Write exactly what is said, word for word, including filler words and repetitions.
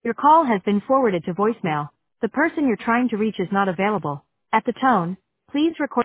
Your call has been forwarded to voicemail. The person you're trying to reach is not available. At the tone, please record.